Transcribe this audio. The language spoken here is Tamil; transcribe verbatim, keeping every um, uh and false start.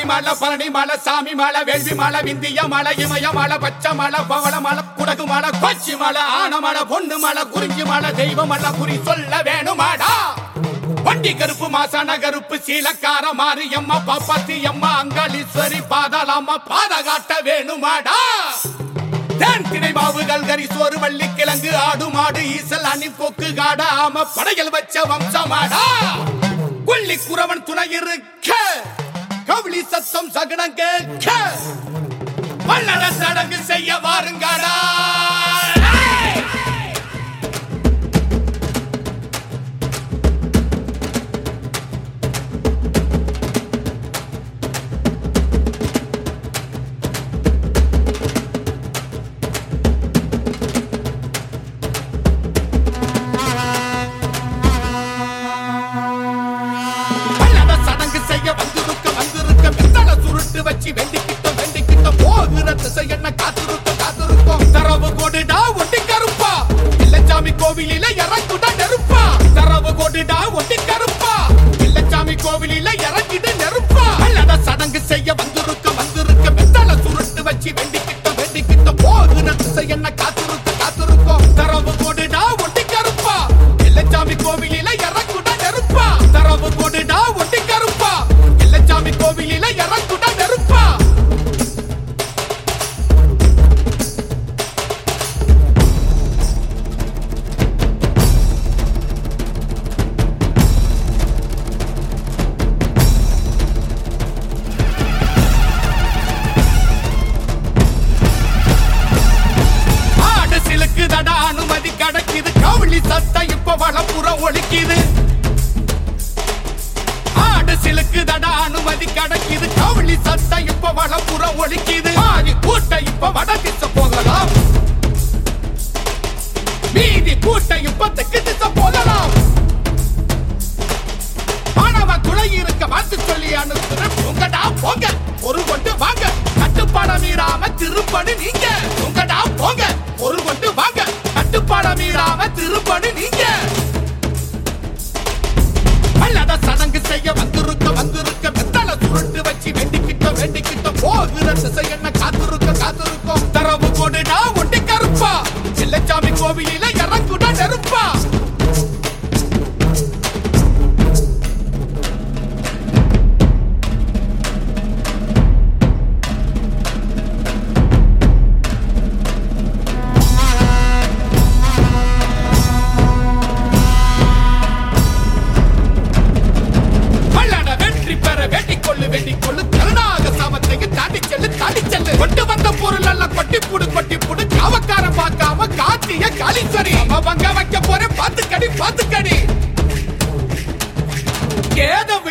மலை பழனி மலை சாமி மலை வேள்வி மலை விந்திய மலை இமய மலை பச்சை மலை பவள மலை குடகு மலை கொச்சி மலை ஆன மலை பொண்ணு மலை குறிஞ்சி மலை தெய்வ மலை குறி சொல்ல வேணுமாடா வண்டி கருப்பு மாசான கருப்பு சீலக்கார மாரியம்மா பாப்பாத்தி அம்மா அங்காளீஸ்வரி பாதாளம்மா பாத காட்ட வேணுமாடா தேன் திணை மாவுகள் கரி சோறு வள்ளி கிழங்கு ஆடு மாடு ஈசல் அணி கொக்கு காட ஆம படைகள் வச்ச வம்சமாடா கொல்லி குறவன் துணை இருக்க கவுளி சத்தம் சகனம் கேட்க வல்லட சடங்கு செய்ய வாருங்கடா வச்சு வெண்டிக்கிட்ட வெண்டிக்கிட்ட போகிற திசை என்ன காத்திருக்க காத்திருக்கும் தரவு கொடுடா ஒட்டி கருப்பா இல்லச்சாமி கோவிலில இறங்குட நெருப்பா தரவு கொடுடா ஒட்டி கருப்பா இல்லச்சாமி கோவிலில இறங்கிட நெருப்பா அல்லட சடங்கு செய்ய வந்திருக்க வந்திருக்க வெத்தல சுருட்டு வச்சு வெண்டிக்கிட்ட வெண்டிக்கிட்ட போகிற திசை என்ன காத்திருக்க காத்திருக்கும் தரவு கொடுடா ஒட்டி கருப்பா இல்லச்சாமி கோவிலில இறங்குட நெருப்பா தரவு கொடுடா ஒட்டி கருப்பா இல்லச்சாமி கோவிலில இறங்குட அனுமதி கிடைக்குது கவுளி சத்தம் இப்ப வளப்புறம் ஒழிக்குது ஆடு சிலுக்கு தட அனுமதி கிடைக்குது கவுளி சத்தம் இப்ப வளப்புறம் ஒழிக்குது ஆதி கூட்ட இப்ப வட திசை போகலாம் மீதி கூட்ட இப்ப தெற்கு திசை போகலாம் மாணவ துளை இருக்க மாத்து சொல்லி அனுப்புறேன் உங்கடா போங்க ஒரு கொண்டு வாங்க கட்டுப்பாட மீறாம திருப்பணி நீங்க உங்கடா போங்க ஒரு கொண்டு வாங்க கட்டுப்பாட மீறாம திருப்பணி நீங்க அல்லத சடங்கு செய்ய வந்திருக்க வந்திருக்க வெத்தல சுருட்டு வச்சு வெண்டிக்கிட்ட வெண்டிக்கிட்ட போகிற திசை என்ன காத்திருக்க காத்திருக்கும் தரவு கொடுடா ஒட்டி கருப்பா இல்லச்சாமி கோவிலில இறங்குட நெருப்பா கொண்டு வந்த பொருள் எல்லாம் கொட்டி புடு கொட்டி புடு காவக்கார பார்க்காம காத்திய காலீஸ்வரி அவங்க வைக்க போற பாத்து கடி பாத்து கடி ஏதோ